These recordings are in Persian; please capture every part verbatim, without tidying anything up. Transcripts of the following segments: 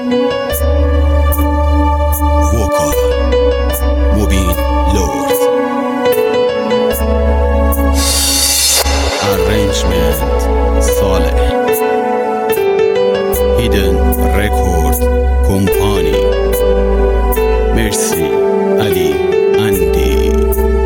وکال مبین لورد Arrangement صالح Hidden Record Company مرسی علی اندی.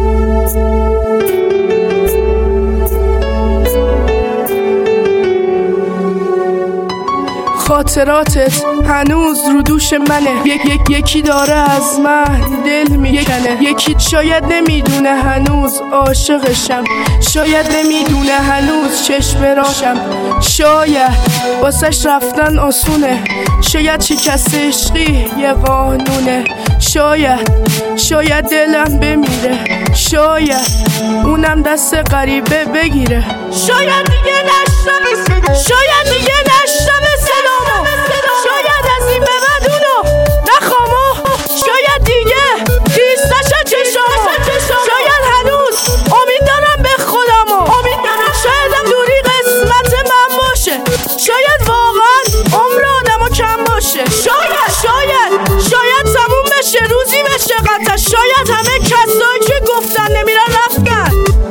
خاطراتت هنوز رو دوش منه، یک یک یکی داره از من دل میکنه، یکی شاید نمیدونه هنوز عاشقشم، شاید نمیدونه هنوز چشم راشم، شاید واسش رفتن آسونه، شاید شکست عشقی یه قانونه، شاید شاید دلم بمیره، شاید اونم دست غریبه بگیره، شاید دیگه نشنوه، شاید دیگه نشنوه سلامو، شاید از این به بعد اونو نخوامو، شاید دیگه دیست نشه چشامو، شاید هنوز امید دارم به خودمو، شایدم دوری قسمت من باشه، شاید واقعا عمر آدمو کم باشه، شاید شاید شاید تموم بشه روزی بشه قطع، شاید همه کسایی که گفتن نمیرن رفتن.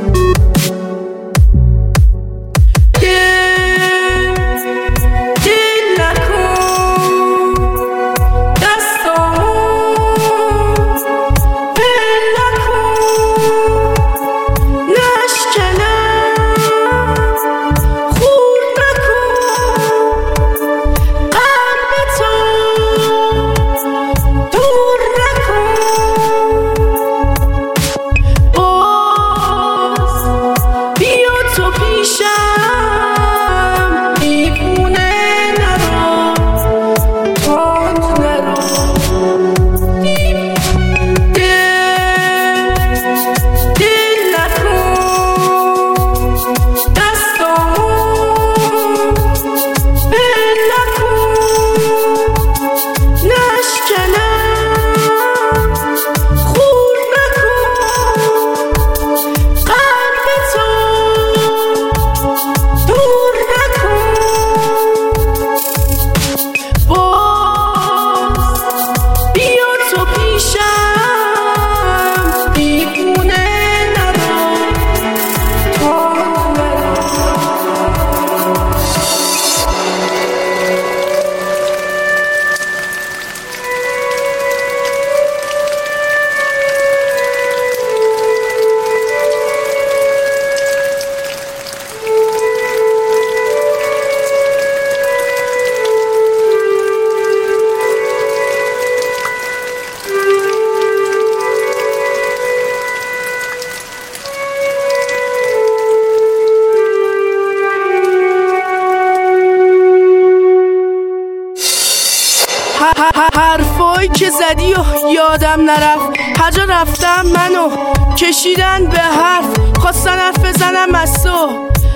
حرفایی که زدی و یادم نرفت، هر جا رفتم منو کشیدن به حرف، خواستن حرف بزنم از تو،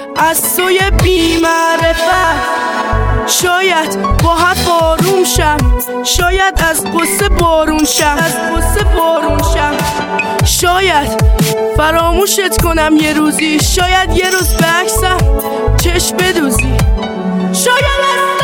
از توی بی معرفت، شاید با حرف آروم شم، شاید از قصه بارون شم، از قصه بارون شم، شاید فراموشت کنم یه روزی، شاید یه روز به عکسم چشم بدوزی، شاید از